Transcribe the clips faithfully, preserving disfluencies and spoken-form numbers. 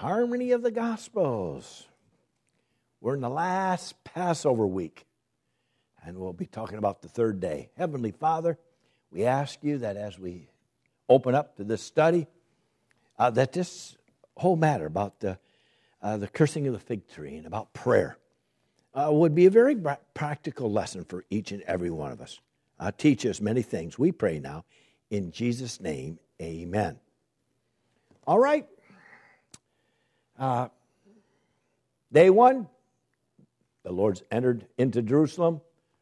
Harmony of the Gospels. We're in the last Passover week, and we'll be talking about the third day. Heavenly Father, we ask you that as we open up to this study, uh, that this whole matter about the, uh, the cursing of the fig tree and about prayer uh, would be a very practical lesson for each and every one of us. Uh, teach us many things. We pray now in Jesus' name, amen. All right. Uh, day one, the Lord's entered into Jerusalem.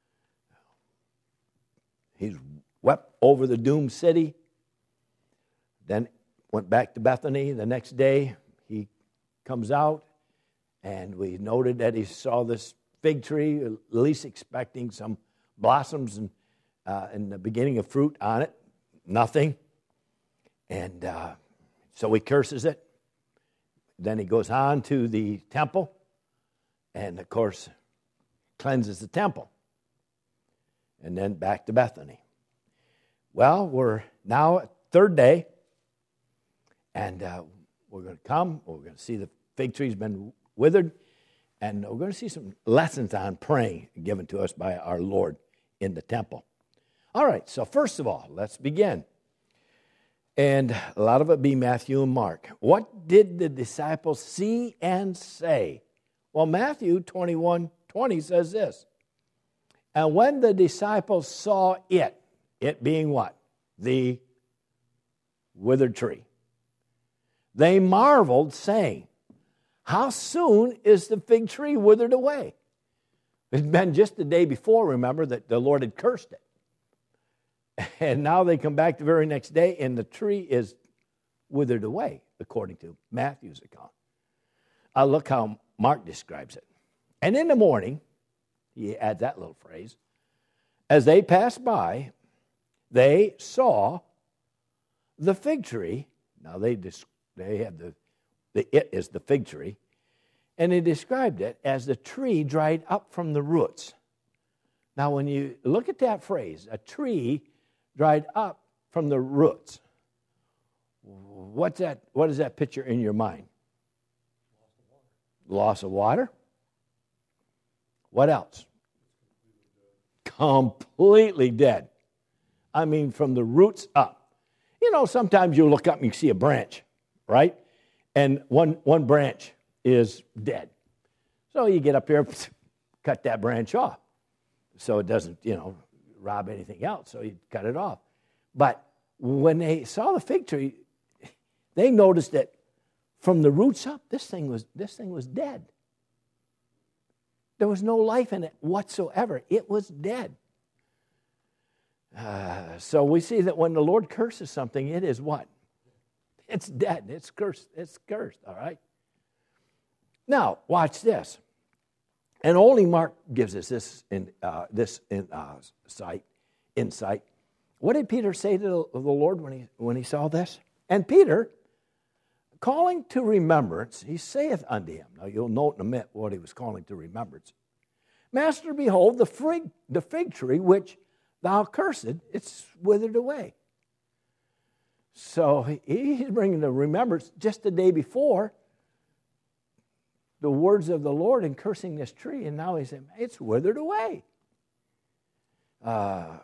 He's wept over the doomed city. Then went back to Bethany. The next day, he comes out, and we noted that he saw this fig tree, at least expecting some blossoms and, uh, and the beginning of fruit on it. Nothing. And uh, so he curses it. Then he goes on to the temple and, of course, cleanses the temple. And then back to Bethany. Well, we're now at third day, and uh, we're going to come. We're going to see the fig tree's been withered, and we're going to see some lessons on praying given to us by our Lord in the temple. All right, so first of all, let's begin. And a lot of it be Matthew and Mark. What did the disciples see and say? Well, Matthew twenty-one twenty says this. And when the disciples saw it, it being what? The withered tree. They marveled, saying, how soon is the fig tree withered away? It's been just the day before, remember, that the Lord had cursed it. And now they come back the very next day, and the tree is withered away, according to Matthew's account. Uh, look how Mark describes it. And in the morning, he adds that little phrase, as they passed by, they saw the fig tree. Now they they have the, the it is the fig tree, and they described it as the tree dried up from the roots. Now when you look at that phrase, a tree dried up from the roots. What's that? What is that picture in your mind? Loss of water. Loss of water. What else? Completely dead. I mean, from the roots up. You know, sometimes you look up and you see a branch, right? And one one branch is dead. So you get up here, cut that branch off, so it doesn't, you know, rob anything else, so you cut it off. But when they saw the fig tree, they noticed that from the roots up, this thing was this thing was dead. There was no life in it whatsoever. It was dead. Uh, so we see that when the Lord curses something, it is what? It's dead. It's cursed. It's cursed, all right? Now, watch this. And only Mark gives us this in uh, this in, uh, sight, insight. What did Peter say to the Lord when he when he saw this? And Peter, calling to remembrance, he saith unto him. Now you'll note in a minute what he was calling to remembrance. Master, behold, the fig, the fig tree which thou cursed, it's withered away. So he, he's bringing the remembrance just the day before the words of the Lord and cursing this tree, and now he's saying, it's withered away. Uh,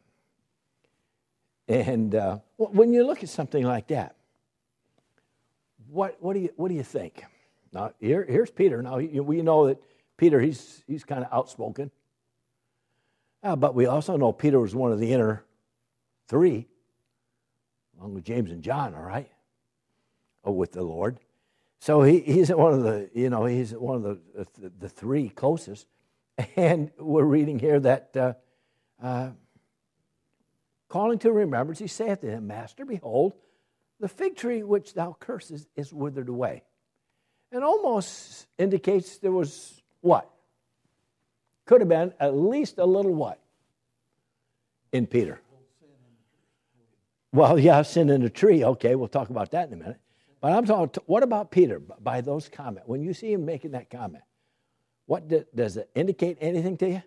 and uh, when you look at something like that, what what do you what do you think? Now here here's Peter. Now we know that Peter he's he's kind of outspoken, uh, but we also know Peter was one of the inner three, along with James and John. All right, oh, with the Lord. So he, he's one of the, you know, he's one of the the, the three closest. And we're reading here that, uh, uh, calling to remembrance, he saith to him, Master, behold, the fig tree which thou cursest is withered away. It almost indicates there was what? Could have been at least a little what? In Peter. Well, yeah, sin in the tree. Okay, we'll talk about that in a minute. But I'm talking, what about Peter by those comments? When you see him making that comment, what do, does it indicate anything to you?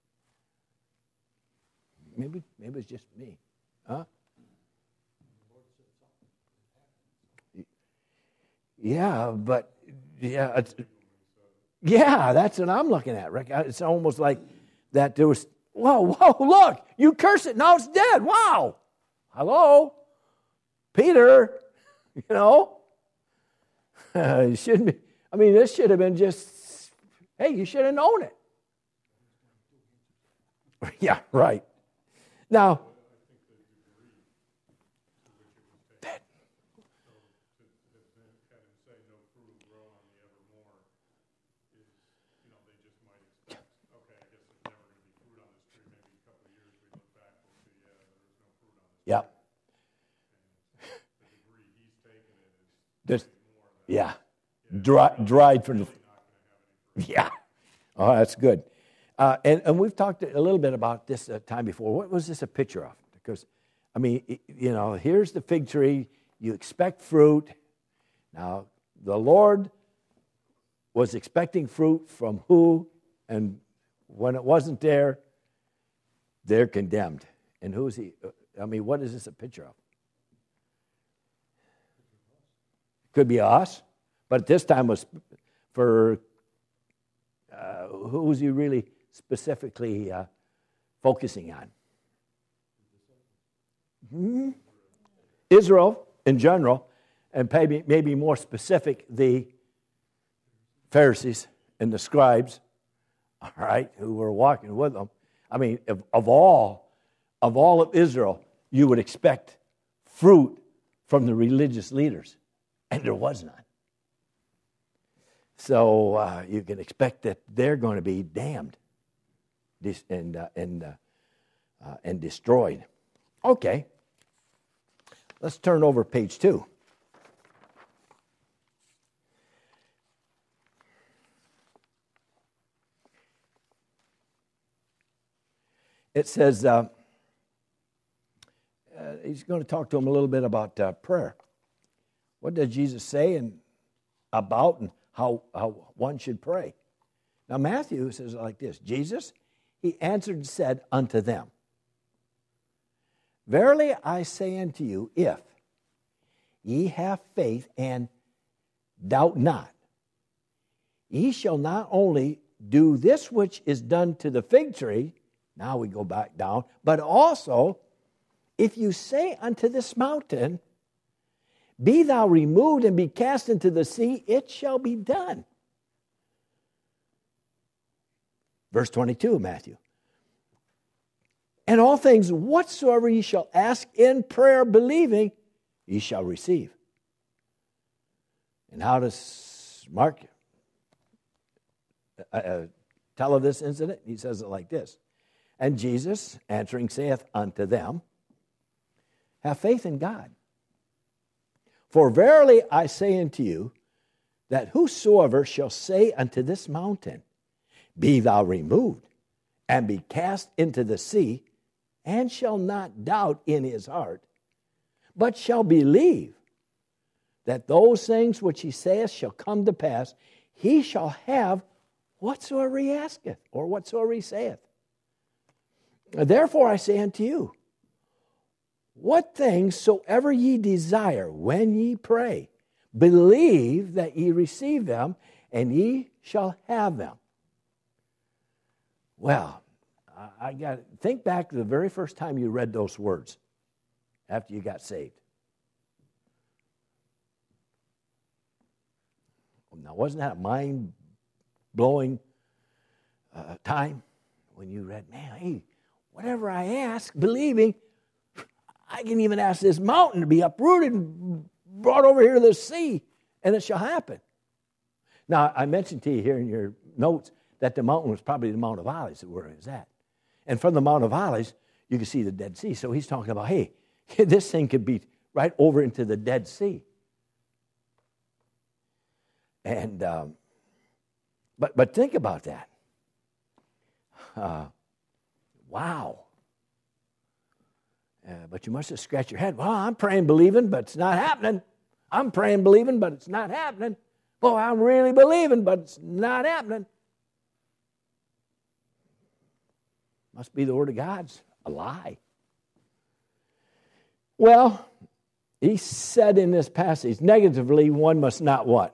Maybe, maybe it's just me. Huh? Yeah, but yeah, it's, yeah, that's what I'm looking at, Rick. It's almost like that there was, whoa, whoa, look, you curse it, now it's dead. Wow. Hello? Peter, you know? Uh, you shouldn't be, I mean, this should have been just, hey, you should have known it. Yeah, right. Now, that, yeah. This, yeah. Dry, dried from the, yeah. Oh, that's good. Uh, and, and we've talked a little bit about this uh, time before. What was this a picture of? Because, I mean, it, you know, here's the fig tree. You expect fruit. Now, the Lord was expecting fruit from who? And when it wasn't there, they're condemned. And who is he? I mean, what is this a picture of? Could be us, but this time was for, uh, who was he really specifically uh, focusing on? Mm-hmm. Israel in general, and maybe, maybe more specific, the Pharisees and the scribes, all right, who were walking with them. I mean, of, of all, of all of Israel, you would expect fruit from the religious leaders, and there was none. So uh, you can expect that they're going to be damned and uh, and uh, uh, and destroyed. Okay, let's turn over page two. It says uh, uh, he's going to talk to him a little bit about uh, prayer. What does Jesus say and about and how, how one should pray? Now Matthew says it like this. Jesus, he answered and said unto them, Verily I say unto you, if ye have faith and doubt not, ye shall not only do this which is done to the fig tree, now we go back down, but also if you say unto this mountain, Be thou removed and be cast into the sea, it shall be done. Verse twenty-two, Matthew. And all things whatsoever ye shall ask in prayer, believing, ye shall receive. And how does Mark uh, uh, tell of this incident? He says it like this. And Jesus, answering, saith unto them, Have faith in God. For verily I say unto you, that whosoever shall say unto this mountain, Be thou removed, and be cast into the sea, and shall not doubt in his heart, but shall believe that those things which he saith shall come to pass, he shall have whatsoever he asketh, or whatsoever he saith. Therefore I say unto you, what things soever ye desire when ye pray, believe that ye receive them, and ye shall have them. Well, I got think back to the very first time you read those words after you got saved. Now, wasn't that a mind-blowing uh, time when you read, man, hey, whatever I ask, believing, I can even ask this mountain to be uprooted and brought over here to the sea, and it shall happen. Now, I mentioned to you here in your notes that the mountain was probably the Mount of Olives where it was at. And from the Mount of Olives, you can see the Dead Sea. So he's talking about, hey, this thing could be right over into the Dead Sea. And, um, but, but think about that. Uh, wow. Uh, but you must have scratched your head. Well, I'm praying, believing, but it's not happening. I'm praying, believing, but it's not happening. Oh, I'm really believing, but it's not happening. Must be the Word of God's a lie. Well, he said in this passage, negatively, one must not what?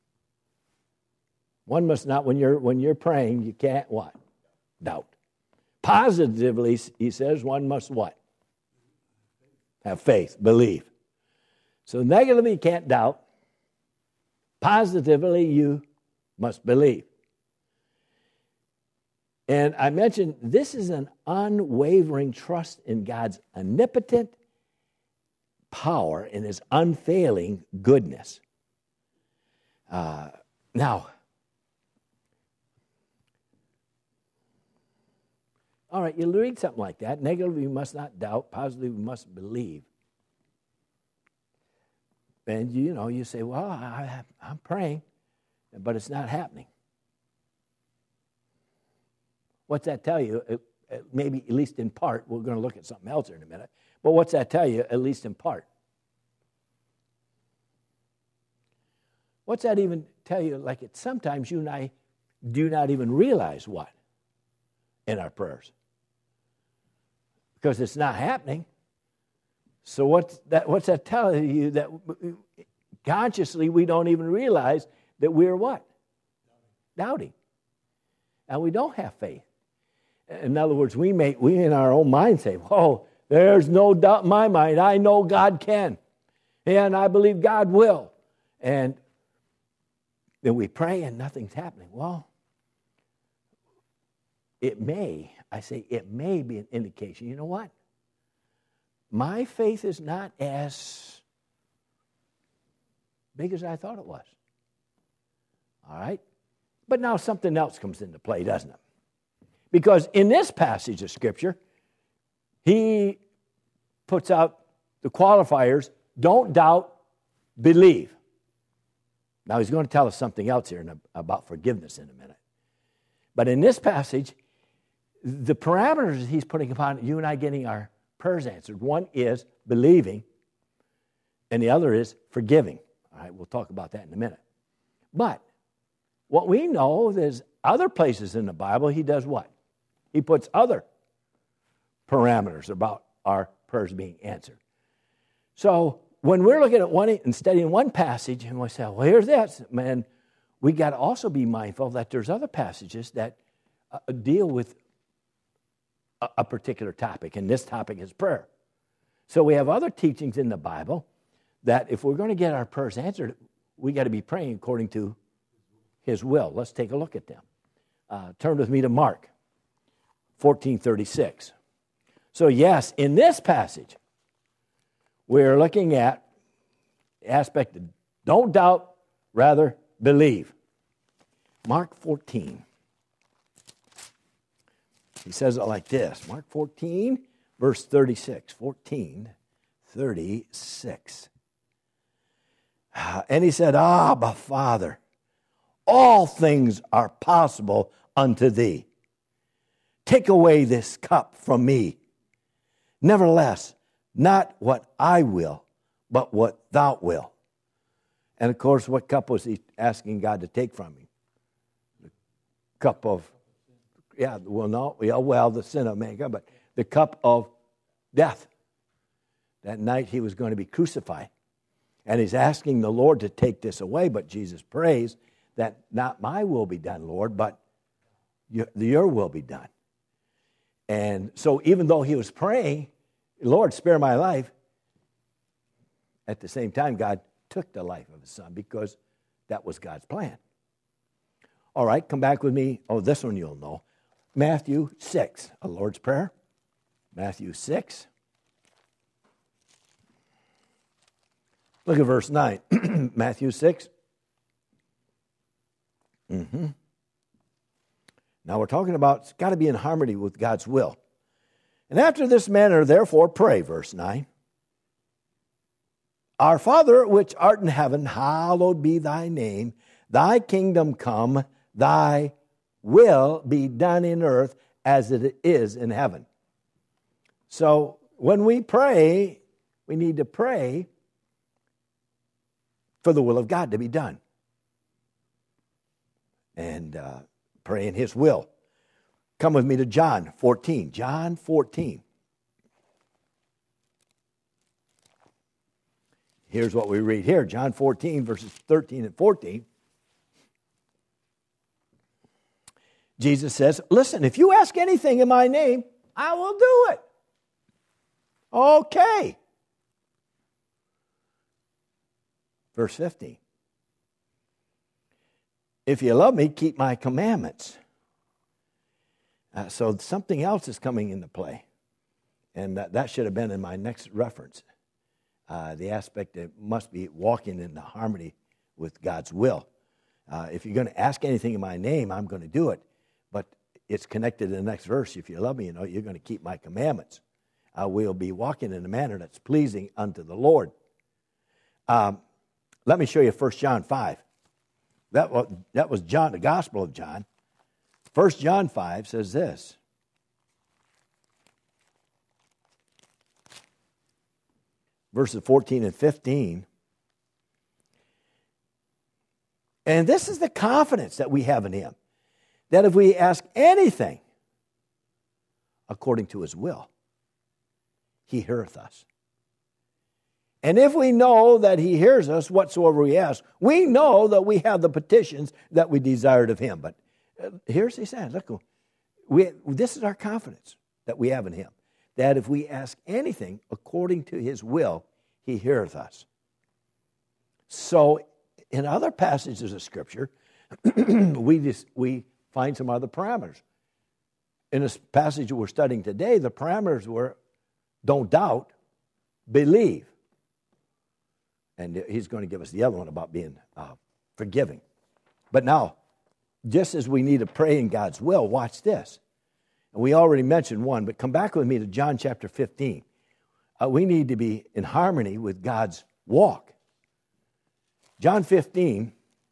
One must not, when you're when you're praying, you can't what? Doubt. Positively, he says, one must what? Have faith, believe. So negatively, you can't doubt. Positively, you must believe. And I mentioned this is an unwavering trust in God's omnipotent power and His unfailing goodness. Uh, now, all right, you read something like that. Negatively, we must not doubt. Positively, we must believe. And, you know, you say, well, I, I'm praying, but it's not happening. What's that tell you? It, it, maybe, at least in part, we're going to look at something else here in a minute. But what's that tell you, at least in part? What's that even tell you? Like, it, sometimes you and I do not even realize what in our prayers. Because it's not happening. So what's that, what's that telling you? That consciously we don't even realize that we're what? Doubting. And we don't have faith. In other words, we may, we in our own mind say, whoa, there's no doubt in my mind. I know God can. And I believe God will. And then we pray and nothing's happening. Well, it may, I say it may be an indication. You know what? My faith is not as big as I thought it was. All right? But now something else comes into play, doesn't it? Because in this passage of Scripture, he puts out the qualifiers, don't doubt, believe. Now he's going to tell us something else here about forgiveness in a minute. But in this passage, the parameters he's putting upon you and I getting our prayers answered, one is believing, and the other is forgiving. All right, we'll talk about that in a minute. But what we know is other places in the Bible, he does what? He puts other parameters about our prayers being answered. So when we're looking at one and studying one passage, and we say, well, here's this, man, we got to also be mindful that there's other passages that uh, deal with a, a particular topic, and this topic is prayer. So we have other teachings in the Bible that if we're going to get our prayers answered, we got to be praying according to His will. Let's take a look at them. Uh, turn with me to Mark fourteen thirty-six. So yes, in this passage, we're looking at the aspect of don't doubt, rather believe. Mark fourteen. He says it like this. Mark fourteen, verse thirty-six. fourteen thirty-six. And he said, Abba, Father, all things are possible unto thee. Take away this cup from me. Nevertheless, not what I will, but what thou wilt. And of course, what cup was he asking God to take from him? The cup of, yeah, well, no, yeah, well, the sin of mankind, but the cup of death. That night he was going to be crucified. And he's asking the Lord to take this away, but Jesus prays that not my will be done, Lord, but your, your will be done. And so even though he was praying, Lord, spare my life, at the same time, God took the life of his son because that was God's plan. All right, come back with me. Oh, this one you'll know. Matthew six, a Lord's Prayer. Matthew six. Look at verse nine. Matthew six. Mm-hmm. Now we're talking about it's got to be in harmony with God's will. And after this manner, therefore, pray, verse nine. Our Father, which art in heaven, hallowed be thy name. Thy kingdom come, thy will be done in earth as it is in heaven. So when we pray, we need to pray for the will of God to be done. And uh, pray in his will. Come with me to John fourteen. John fourteen. Here's what we read here, John fourteen, verses thirteen and fourteen. Jesus says, listen, if you ask anything in my name, I will do it. Okay. Verse fifteen. If you love me, keep my commandments. Uh, so something else is coming into play. And that, that should have been in my next reference. Uh, the aspect that must be walking in the harmony with God's will. Uh, if you're going to ask anything in my name, I'm going to do it. But it's connected to the next verse. If you love me, you know, you're going to keep my commandments. Uh, we'll be walking in a manner that's pleasing unto the Lord. Um, let me show you First John five. That was, that was John, the Gospel of John. First John five says this. Verses fourteen and fifteen. And this is the confidence that we have in him, that if we ask anything according to his will, he heareth us. And if we know that he hears us whatsoever we ask, we know that we have the petitions that we desired of him. But here's what he says, look, we, this is our confidence that we have in him, that if we ask anything according to his will, he heareth us. So in other passages of Scripture, we just, we find some other parameters. In this passage we're studying today, the parameters were don't doubt, believe. And he's going to give us the other one about being uh, forgiving. But now, just as we need to pray in God's will, watch this. And we already mentioned one, but come back with me to John chapter fifteen. Uh, we need to be in harmony with God's walk. John fifteen.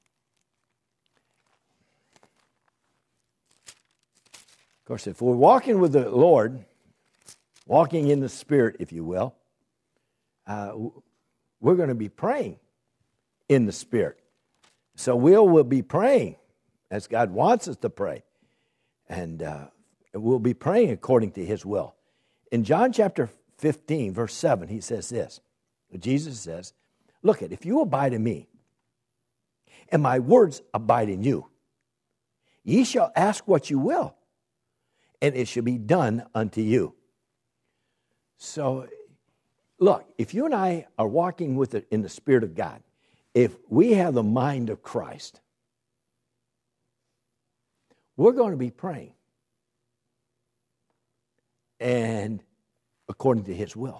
Of course, if we're walking with the Lord, walking in the Spirit, if you will, uh, we're going to be praying in the Spirit. So we'll, we'll be praying as God wants us to pray. And uh, we'll be praying according to his will. In John chapter fifteen, verse seven, he says this. Jesus says, look, it, if you abide in me, and my words abide in you, ye shall ask what you will, and it shall be done unto you. So, look, if you and I are walking with it in the Spirit of God, if we have the mind of Christ, we're going to be praying. And according to his will.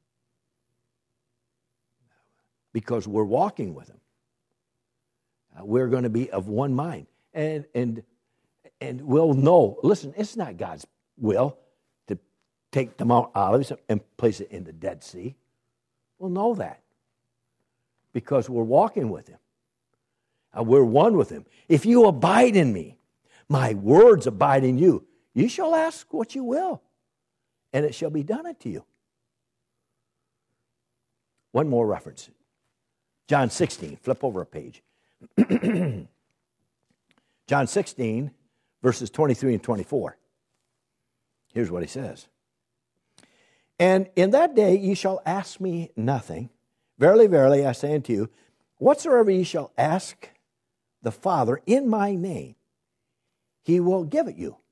Because we're walking with him. Uh, we're going to be of one mind. And, and, and we'll know, listen, it's not God's will to take the Mount Olives and place it in the Dead Sea. We'll know that. Because we're walking with him. Uh, we're one with him. If you abide in me, my words abide in you, you shall ask what you will, and it shall be done unto you. One more reference. John sixteen, flip over a page. John sixteen, verses twenty-three and twenty-four. Here's what he says. And in that day ye shall ask me nothing. Verily, verily, I say unto you, whatsoever ye shall ask the Father in my name, he will give it you.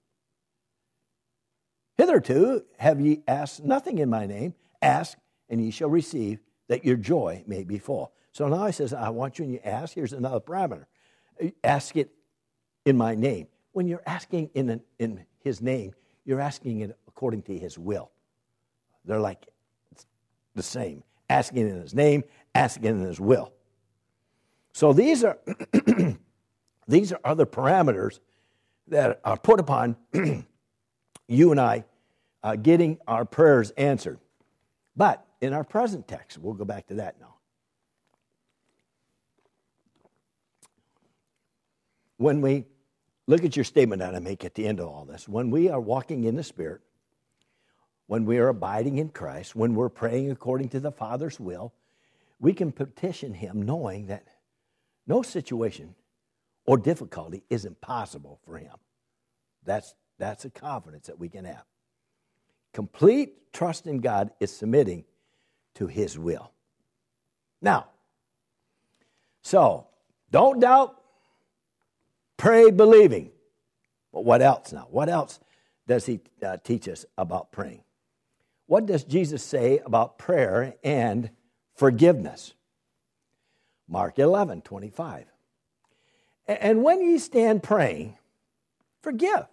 Hitherto have ye asked nothing in my name. Ask, and ye shall receive, that your joy may be full. So now he says, I want you, and you ask. Here's another parameter. Ask it in my name. When you're asking in, an, in his name, you're asking it according to his will. They're like the same. Asking in his name, asking in his will. So these are these are other parameters that are put upon you and I uh, getting our prayers answered. But in our present text, we'll go back to that now. When we look at your statement that I make at the end of all this, when we are walking in the Spirit, when we are abiding in Christ, when we're praying according to the Father's will, we can petition him knowing that no situation or difficulty is impossible for him. That's, that's a confidence that we can have. Complete trust in God is submitting to his will. Now, so don't doubt, pray believing. But what else now? What else does he uh, teach us about praying? What does Jesus say about prayer and forgiveness? Mark eleven twenty-five. And when ye stand praying, forgive,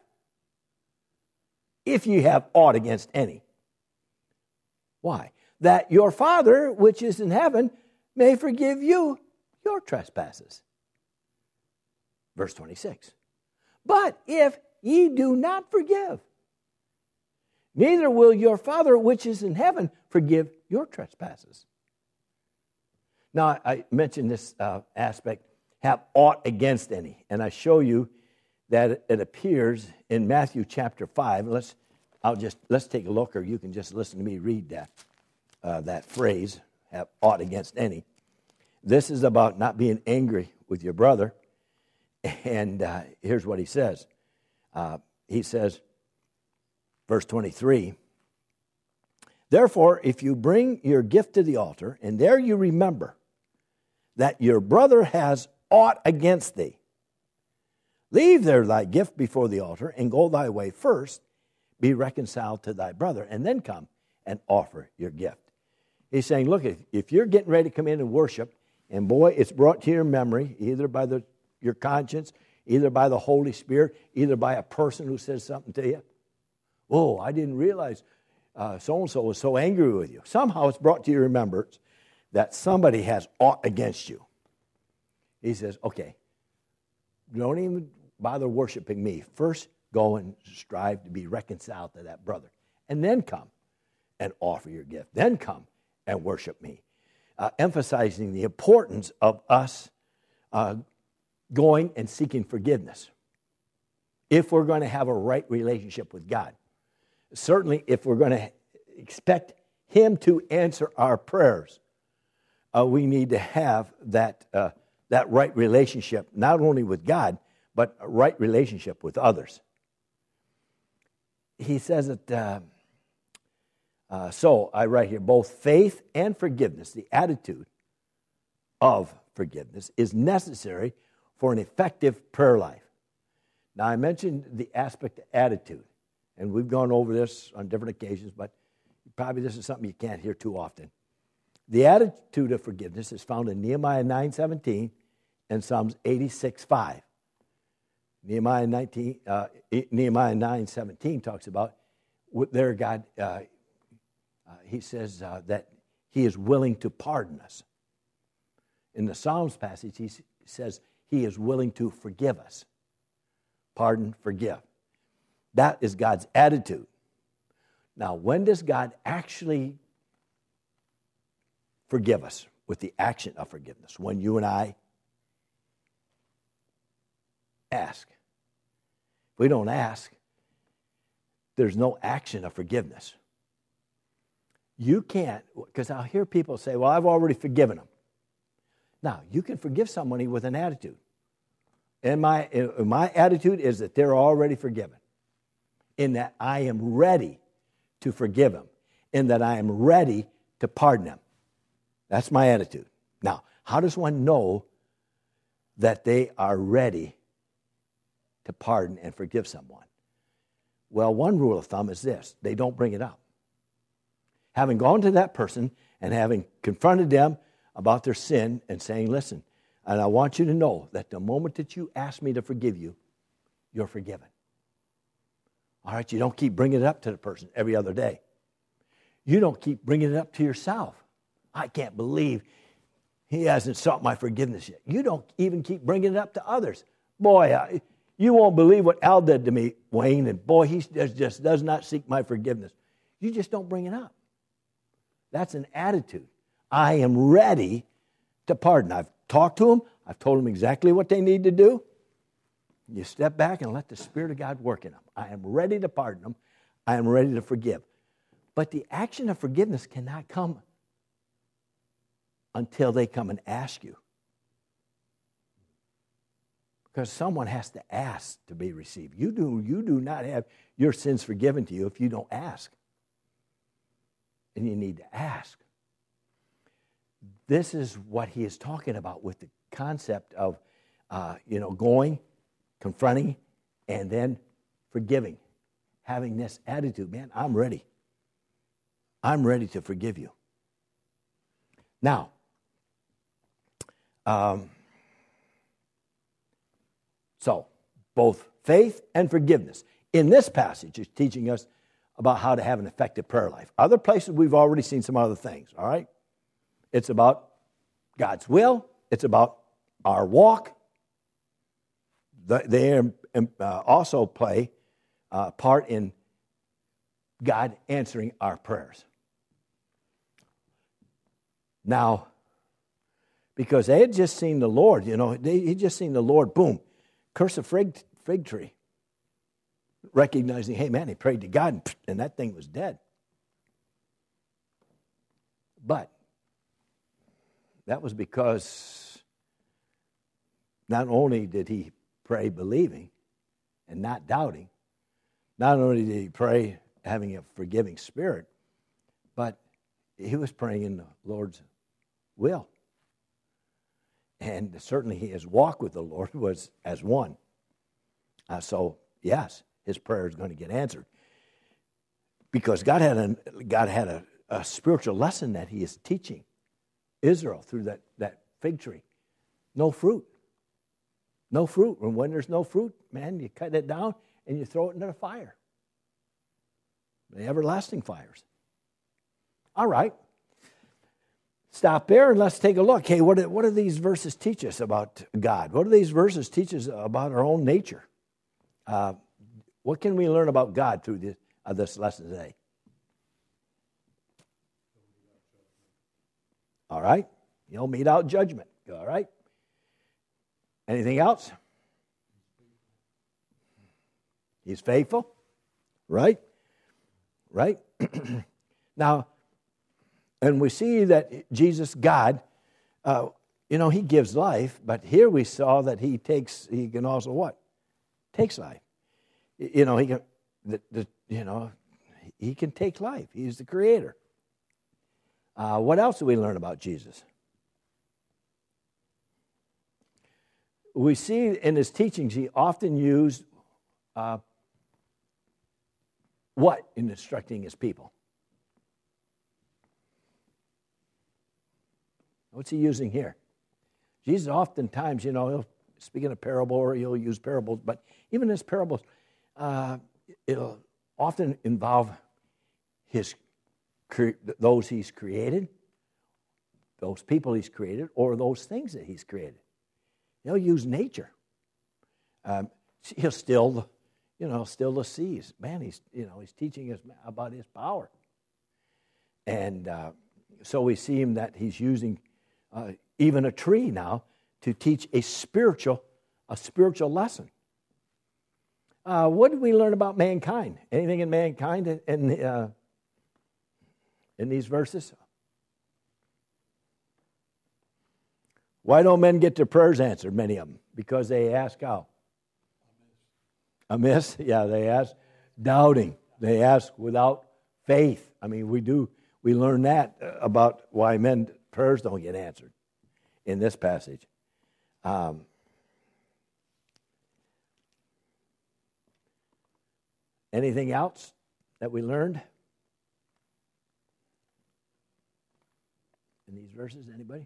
if ye have aught against any. Why? That your Father, which is in heaven, may forgive you your trespasses. Verse twenty-six. But if ye do not forgive, neither will your Father, which is in heaven, forgive your trespasses. Now, I mentioned this uh, aspect, have aught against any. And I show you that it appears in Matthew chapter five. Let's, I'll just, let's take a look, or you can just listen to me read that, uh, that phrase, have aught against any. This is about not being angry with your brother. And uh, here's what he says. Uh, he says, verse twenty-three, therefore, if you bring your gift to the altar, and there you remember that your brother has aught against thee, leave there thy gift before the altar, and go thy way first, be reconciled to thy brother, and then come and offer your gift. He's saying, look, if, if you're getting ready to come in and worship, and boy, it's brought to your memory, either by the, your conscience, either by the Holy Spirit, either by a person who says something to you. Oh, I didn't realize uh, so-and-so was so angry with you. Somehow it's brought to your remembrance that somebody has aught against you. He says, okay, don't even bother worshiping me. First, go and strive to be reconciled to that brother. And then come and offer your gift. Then come and worship me. Uh, emphasizing the importance of us uh, going and seeking forgiveness. If we're going to have a right relationship with God. Certainly, if we're going to expect Him to answer our prayers, uh, we need to have that uh, that right relationship, not only with God, but a right relationship with others. He says that, uh, uh, so I write here, both faith and forgiveness, the attitude of forgiveness, is necessary for an effective prayer life. Now, I mentioned the aspect of attitude, and we've gone over this on different occasions, but probably this is something you can't hear too often. The attitude of forgiveness is found in Nehemiah nine seventeen and Psalms eighty-six five. Nehemiah nineteen, uh, Nehemiah nine seventeen talks about there God. Uh, uh, he says uh, that He is willing to pardon us. In the Psalms passage, He says He is willing to forgive us. Pardon, forgive. That is God's attitude. Now, when does God actually forgive us with the action of forgiveness? When you and I ask. If we don't ask, there's no action of forgiveness. You can't, because I'll hear people say, well, I've already forgiven them. Now, you can forgive somebody with an attitude. And my, my attitude is that they're already forgiven. In that I am ready to forgive them. In that I am ready to pardon them. That's my attitude. Now, how does one know that they are ready to pardon and forgive someone? Well, one rule of thumb is this: they don't bring it up. Having gone to that person and having confronted them about their sin and saying, listen, and I want you to know that the moment that you ask me to forgive you, you're forgiven. All right, you don't keep bringing it up to the person every other day. You don't keep bringing it up to yourself. I can't believe he hasn't sought my forgiveness yet. You don't even keep bringing it up to others. Boy, I, you won't believe what Al did to me, Wayne, and boy, he just, just does not seek my forgiveness. You just don't bring it up. That's an attitude. I am ready to pardon. I've talked to them. I've told them exactly what they need to do. You step back and let the Spirit of God work in them. I am ready to pardon them. I am ready to forgive. But the action of forgiveness cannot come until they come and ask you. Because someone has to ask to be received. You do, you do not have your sins forgiven to you if you don't ask. And you need to ask. this is what he is talking about with the concept of, uh, you know, going, confronting, and then forgiving. Having this attitude, man, I'm ready. I'm ready to forgive you. Now, um, so both faith and forgiveness. In this passage, it's teaching us about how to have an effective prayer life. Other places, we've already seen some other things, all right? It's about God's will. It's about our walk. They also play a part in God answering our prayers. Now, because they had just seen the Lord, you know, they had just seen the Lord, boom, curse a fig, fig tree. Recognizing, hey, man, he prayed to God, and, and that thing was dead. But that was because not only did he pray believing and not doubting, not only did he pray having a forgiving spirit, but he was praying in the Lord's will. And certainly his walk with the Lord was as one. Uh, so, yes, his prayer is going to get answered. Because God had, a, God had a, a spiritual lesson that he is teaching Israel through that, that fig tree. No fruit. No fruit. And when there's no fruit, man, you cut it down and you throw it into the fire. The everlasting fires. All right. Stop there and let's take a look. Hey, what do, what do these verses teach us about God? What do these verses teach us about our own nature? Uh, what can we learn about God through this, uh, this lesson today? All right. You'll mete out judgment. All right. Anything else? He's faithful. Right? Right? Now, and we see that Jesus, God, uh, you know, he gives life, but here we saw that he takes, he can also what? Takes life. You know, he can, the, the, you know, he can take life. He's the creator. Uh, what else do we learn about Jesus? We see in his teachings he often used uh, what in instructing his people? What's he using here? Jesus oftentimes, you know, he'll speak in a parable or he'll use parables, but even his parables, uh, it'll often involve his those he's created, those people he's created, or those things that he's created. He'll use nature. Um, he'll still, the, you know, still the seas. Man, he's, you know, he's teaching us about his power. And uh, so we see him that he's using uh, even a tree now to teach a spiritual, a spiritual lesson. Uh, what did we learn about mankind? Anything in mankind in in, uh, in these verses? Why don't men get their prayers answered, many of them? Because they ask how? Amiss. Amiss? Yeah, they ask doubting. They ask without faith. I mean, we do, we learn that about why men's prayers don't get answered in this passage. Um, anything else that we learned in these verses? Anybody?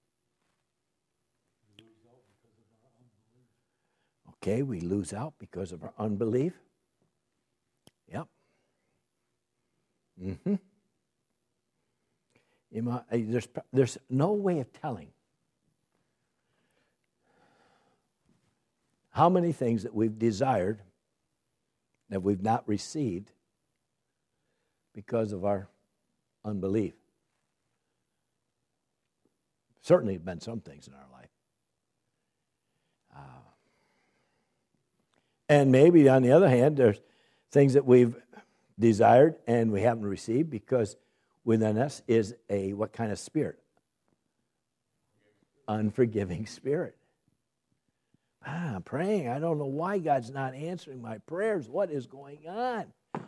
Okay, we lose out because of our unbelief. Yep. Mm-hmm. You know, there's, there's no way of telling how many things that we've desired that we've not received because of our unbelief. Certainly have been some things in our life. Uh, and maybe, on the other hand, there's things that we've desired and we haven't received because within us is a, what kind of spirit? Unforgiving spirit. Ah, I'm praying. I don't know why God's not answering my prayers. What is going on?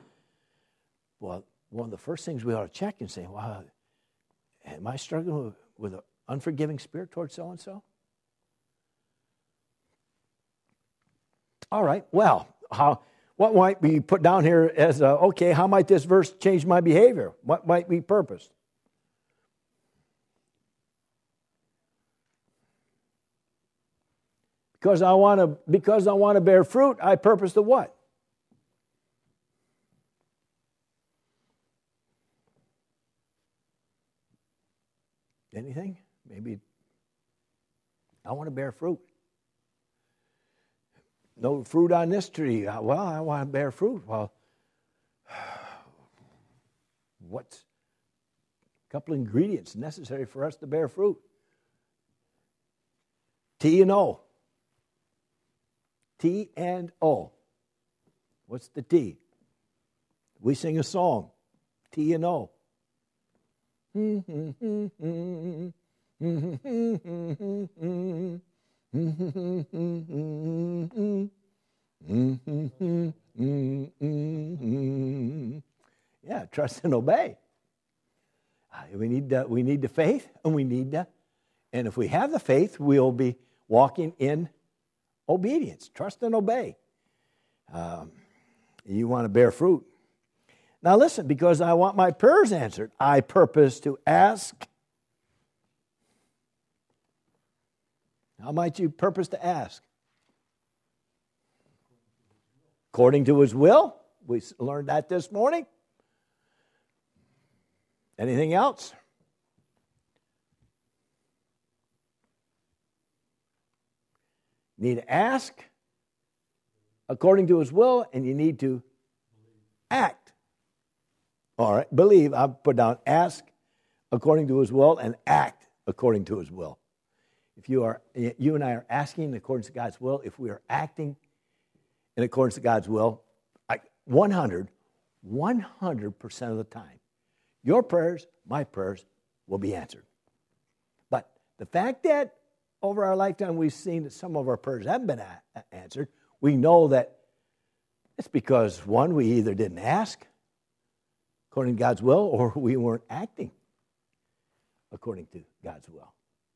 Well, one of the first things we ought to check and say, wow, am I struggling with, with an unforgiving spirit towards so-and-so? All right, well, how, what might be put down here as, a, okay, how might this verse change my behavior? What might be purposed? Because I want to, because I want to bear fruit, I purpose to what? Anything? Maybe I want to bear fruit. No fruit on this tree. Well, I want to bear fruit. Well, what's a couple ingredients necessary for us to bear fruit? T and O. T and O. What's the T? We sing a song. T and O. Yeah, trust and obey. We need the, we need the faith, and we need the, and if we have the faith, we'll be walking in obedience. Trust and obey. Um, you want to bear fruit. Now listen, because I want my prayers answered, I purpose to ask. How might you purpose to ask? According to His will. We learned that this morning. Anything else? You need to ask according to His will, and you need to act. All right, believe. I'll put down ask according to His will and act according to His will. If you are, you and I are asking in accordance to God's will, if we are acting in accordance to God's will, I, one hundred, one hundred percent of the time, your prayers, my prayers, will be answered. But the fact that over our lifetime we've seen that some of our prayers haven't been a- answered, we know that it's because, one, we either didn't ask according to God's will, or we weren't acting according to God's will.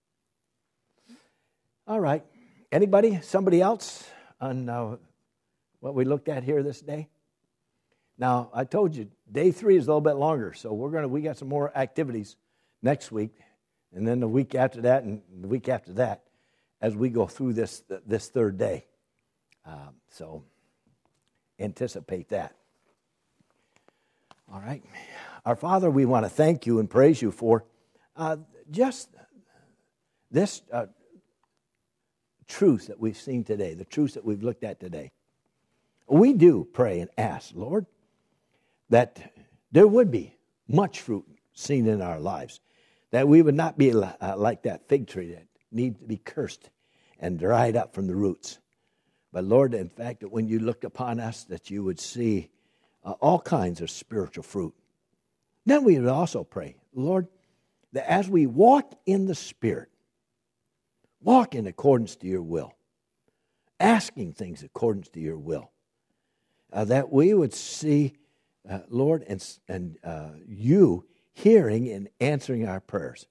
All right. Anybody? Somebody else on uh, what we looked at here this day? Now, I told you, day three is a little bit longer, so we're gonna we got some more activities next week, and then the week after that, and the week after that, as we go through this this third day. Um, so anticipate that. All right. Our Father, we want to thank you and praise you for uh, just this uh, truth that we've seen today, the truth that we've looked at today. We do pray and ask, Lord, that there would be much fruit seen in our lives, that we would not be uh, like that fig tree that needs to be cursed and dried up from the roots. But Lord, in fact, that when you looked upon us, that you would see uh, all kinds of spiritual fruit. Then we would also pray, Lord, that as we walk in the Spirit, walk in accordance to your will, asking things according to your will, uh, that we would see, uh, Lord, and, and uh, you hearing and answering our prayers.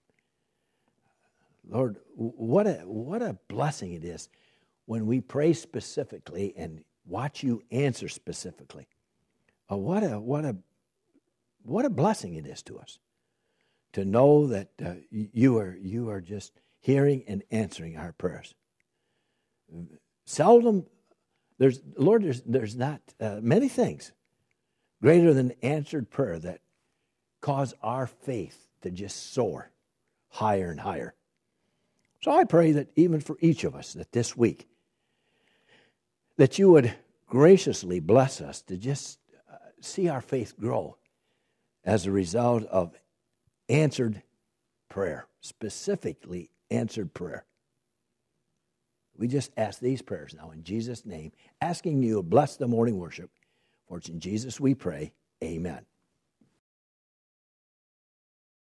Lord, what a, what a blessing it is when we pray specifically and watch you answer specifically. Uh, what a what a what a blessing it is to us to know that uh, you are you are just hearing and answering our prayers. Seldom, there's Lord, there's there's not uh, many things greater than answered prayer that cause our faith to just soar higher and higher. So I pray that even for each of us, that this week, that you would graciously bless us to just uh, see our faith grow as a result of answered prayer, specifically answered prayer. We just ask these prayers now in Jesus' name, asking you to bless the morning worship. For it's in Jesus we pray. Amen.